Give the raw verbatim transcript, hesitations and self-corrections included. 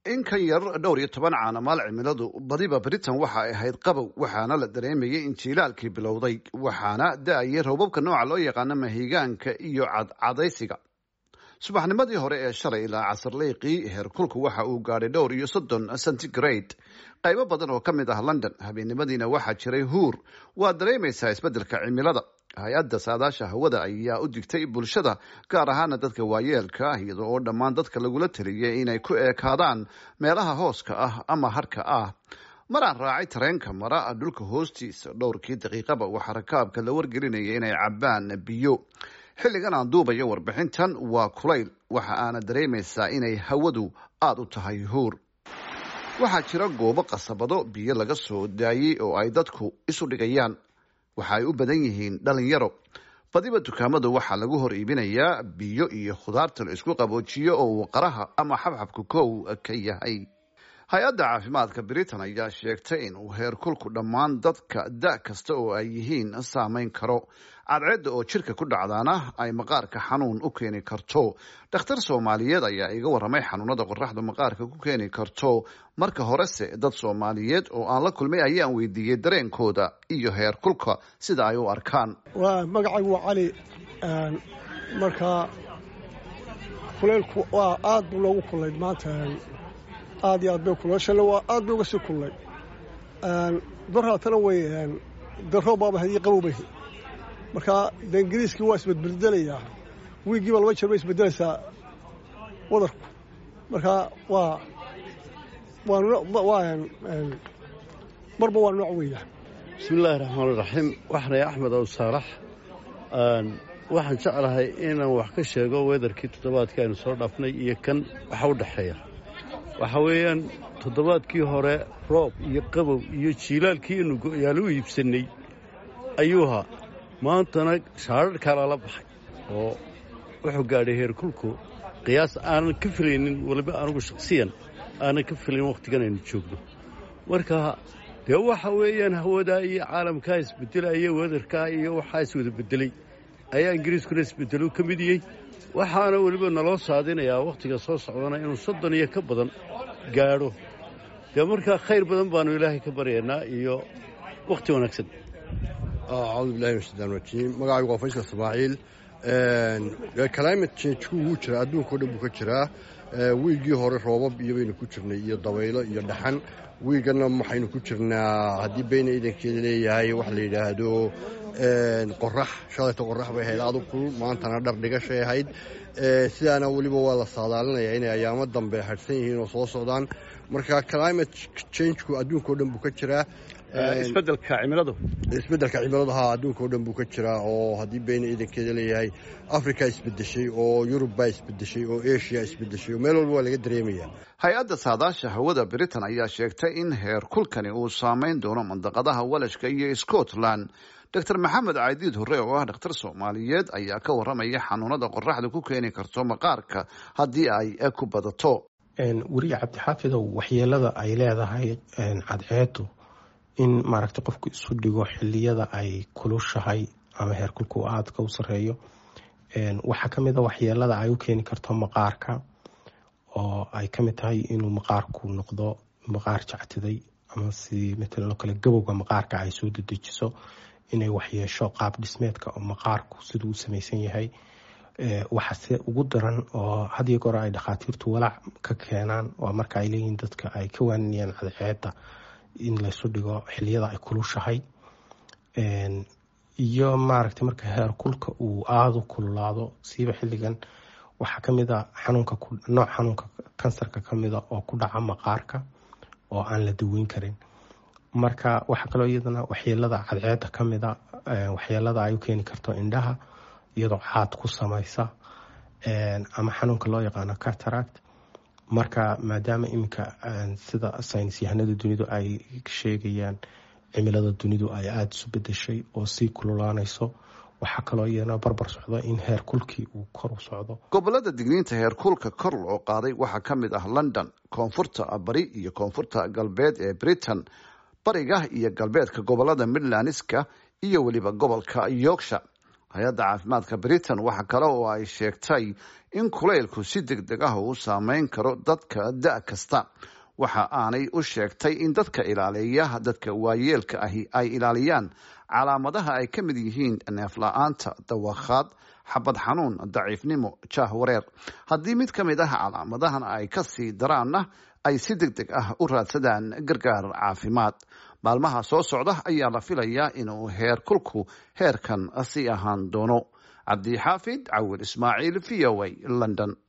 in ka yar dhowr iyo toban caanamaal cimiladu badiba Britain waxa ay ahayd qabow waxaana la dareemayay in jiilaalkii bilowday waxaana da-ayay roobabka nooca loo yaqaano mahigaanka iyo cadcadaysiga. subaxnimadii hore ee shalay ilaa casarleeqii heerkulku waxa uu gaadhay dhowr iyo soddon centigrade qaybo badan oo ka mid ah London. habeennimadiina waxaa jiray huur. waa dareemaysaa isbeddelka cimilada. hay-adda saadaasha hawada ayaa u digtay bulshada gaar ahaana dadka waayeelka ah iyada oo dhammaan dadka lagula taliyay inay ku eekaadaan meelaha hooska ah ama harka ah. maraan raacay tareenka mara dhulka hoostiisa dhowrkii daqiiqaba waxaa rakaabka la wargelinaya inay cabbaan biyo. xilligan aan duubayo warbixintan waa kulayl waxa aana dareemaysaa inay hawadu aada u tahay huur. waxaa jira goobo qasabado biyo laga soo daayey oo ay dadku isu dhigayaan. waxa ay u badan yihiin dhalinyaro. badiba dukaamadu waxaa lagu hor iibinayaa biyo iyo khudaarta la isku qaboojiyo oo uu qaraha ama xabxabku kow ka yahay. hay-adda caafimaadka Britain ayaa sheegtay in uu heerkulku dhammaan dadka da kasta oo ay yihiin saameyn karo. cadceedda oo jirka ku dhacdaana ay maqaarka xanuun u keeni karto. dhakhtar Soomaaliyeed ayaa iga warramay xanuunada qorraxda maqaarka ku keeni karto. marka horese dad Soomaaliyeed oo aan la kulmay ayaan weydiiyey dareenkooda iyo heerkulka sida ay u arkaan. waa magacaygu waa cali. marka kuleylku waa aad buu loogu kulay maanta. aad iyo aad bay kuleeshale waa aad bay uga sii kulay. daraatana way daroob baaba hadii qabowbay. marka de ingiriiskii waa isbedbeldelayaa. wiigiiba laba jeer bay isbedelaysaa wadarku. marka waa waa marba waa nooc weya. bismillaahi raxmaan raxiim. waxnay axmed ow saalax. waxaan jeclahay inaan wax ka sheego wedarkii toddobaadkii aynu soo dhaafnay iyo kan waxa u dhexeeya. waxa weeyaan toddobaadkii hore roob iyo qabow iyo jiilaalkii inu go-yaal u iibsanay ayuuha. maantana shaararkaa lala baxay oo wuxuu gaadhay heerkulku qiyaas aanan ka filaynin. waliba anugu shakhsiyan aanan ka filayn wakhtigan aynu joogno. marka dee waxa weeyaan hawadaa iyo caalamkaa isbedelaya wedarkaa iyo waxaa iswada bedelay ayaa ingiriiskuna isbedelu ka mid yahay. waxaana weliba naloo saadinayaa wakhtiga soo socdana inuu soddon iyo ka badan gaadho. dee markaa khayr badan baanu ilaahay ka baryaynaa iyo wakhti wanaagsan. acuudu billahi min shaytaan rajiim. magacaygu waa faysal ismaaciil. climate change-ku wuu jiraa adduunka o dhan buu ka jiraa. wiigii hore roobab iyo baynu ku jirnay iyo dabaylo iyo dhaxan. wiiganna waxaynu ku jirnaa haddii bayna idankeeda leeyahay wax la yidhaahdo qorax. shalayta qorax bay ahayd aadu kulul maantana dhar dhigashay ahayd. sidaana weliba waa la saadaalinayaa inay ayaamo dambe hadhsan yihiin oo soo socdaan. marka climate change-ku adduunka o dhan buu ka jiraa. isbeddelka cimiladu isbeddelka cimiladu haa adduunka oo dhan buu ka jiraa oo haddii bayna idankeeda leeyahay africa isbeddeshay oo yurub baa isbeddeshay oo asia isbeddeshay oo meel walba waa laga dareemayaa. hay-adda saadaasha hawada Britain ayaa sheegtay in heerkulkani uu saameyn doono mandaqadaha Welshka iyo Scotland. doctor maxamed caydiid hore oo ah dhakhtar Soomaaliyeed ayaa ka warramaya xanuunada qorraxda ku keeni karto maqaarka haddii ay ku badato. weriye cabdixaafidow waxyeelada ay leedahay cadceedu in maaragtay qofku isu dhigo xilliyada ay kulushahay ama heerkulku aadka u sareeyo. waxaa ka mid a waxyeelada ay u keeni karto maqaarka oo ay ka mid tahay inuu maqaarku noqdo maqaar jactiday ama si matalan oo kale gabowga maqaarka ay soo dedejiso inay waxyeesho qaab dhismeedka oo maqaarku siduu u samaysan yahay. waxaase ugu daran oo had iyo goor ay dhakhaatiirtu walaac ka keenaan waa marka ay leeyihiin dadka ay ka waaninayaan cadceedda in laysu dhigo xilliyada ay kulushahay. iyo maaragtay marka heerkulka uu aada u kululaado siiba xilligan waxaa ka mid a xanuunka nooc xanuunka kansarka ka mida oo ku dhaca maqaarka oo aan la daweyn karin. marka waxaa kaloo iyadana waxyeelada cadceedda ka mida waxyeelada ay u keeni karto indhaha iyadoo caad ku samaysa ama xanuunka loo yaqaano cataract. marka maadaama iminka sida saynis yahanada dunidu ay sheegayaan cimilada dunidu ay aada isu bedeshay oo sii kululaanayso waxaa kaloo iyana barbar socda in heerkulkii uu kor u socdo. gobolada digniinta heerkulka kor loo qaaday waxaa ka mid ah London, koonfurta bari iyo koonfurta galbeed ee Britain, bariga iyo galbeedka gobolada Midlandska iyo weliba gobolka Yorkshire. hay-adda caafimaadka britain waxa kale oo ay sheegtay in kulaylku si deg deg ah uu saameyn karo dadka da' kasta. waxa aanay u sheegtay in dadka ilaaliya dadka waayeelka ahi ay ilaaliyaan calaamadaha ay ka mid yihiin neef la-aanta, dawakhaad, xabad xanuun, daciifnimo, jaah wareer. haddii mid ka mid ah calaamadahan ay ka sii daraanna ay si deg deg ah u raadsadaan gargaar caafimaad. maalmaha soo socda ayaa la filayaa inuu heer kulku heerkan sii ahaan doono. cabdi xaafid cawil ismaaciil, v o a, London.